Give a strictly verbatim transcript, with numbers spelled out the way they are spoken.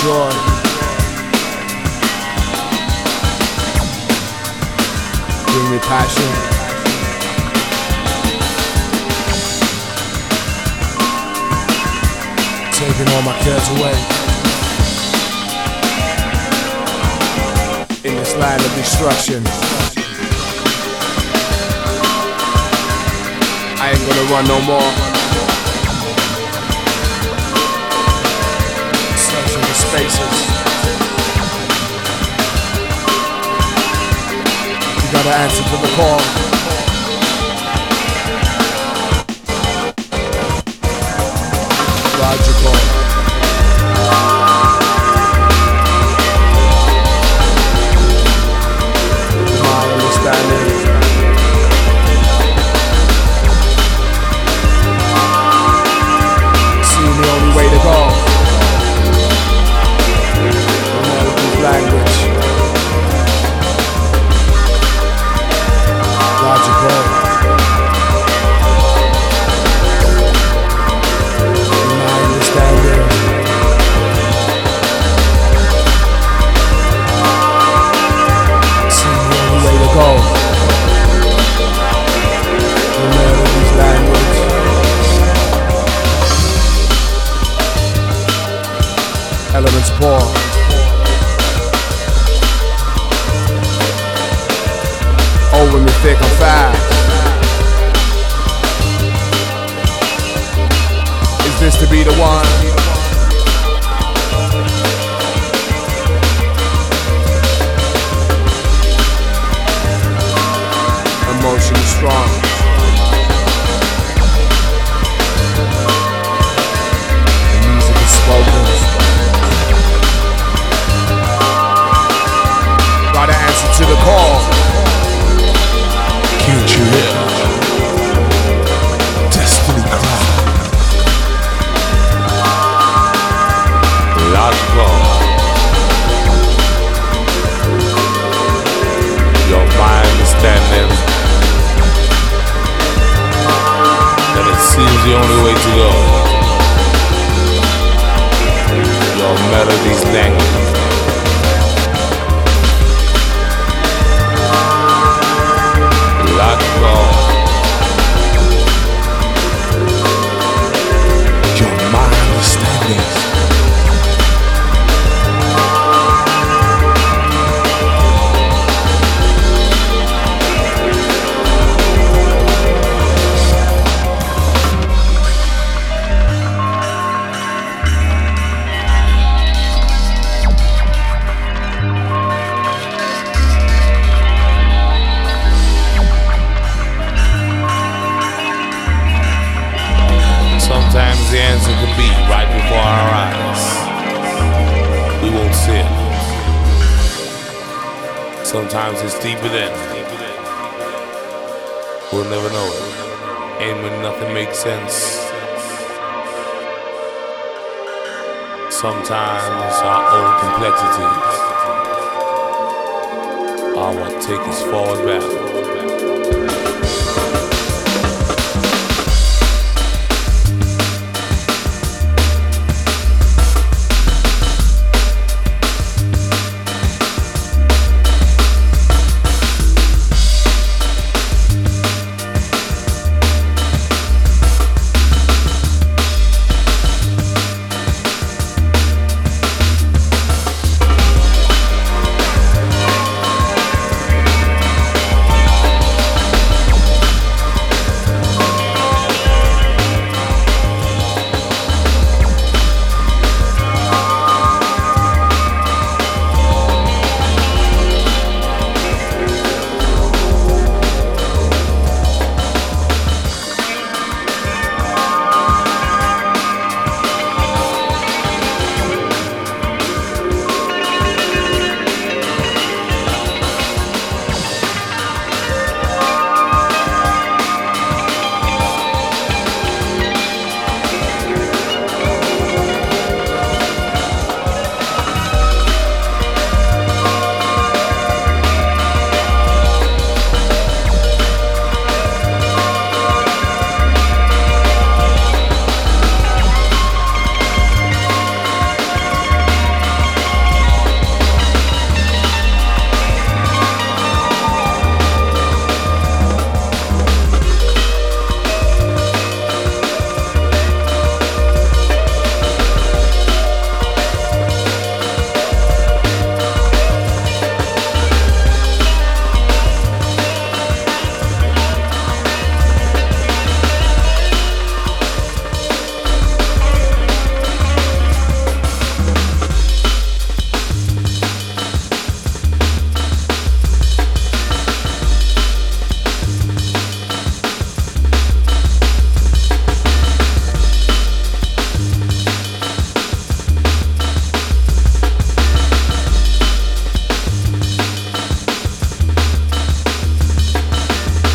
joy. Bring me passion. Taking all my cares away. In this land of destruction, I ain't gonna run no more. Searching for spaces. You gotta answer to the call. Logical. My understanding. The only way to go. American language. Logical. In my understanding. See the only way to go. American language. Elements pour. Over me thick and fast. Is this to be the one? Emotion is strong. The music is spoken. Gotta answer to the call. Can't you hear? Destiny cry. Logical. Your mind understanding that it seems the only way to go. Your melody's language. Logical. Your mind understanding. Sometimes the answer could be right before our eyes. We won't see it. Sometimes it's deeper than. We'll never know it. And when nothing makes sense, sometimes our own complexities are what take us forward back.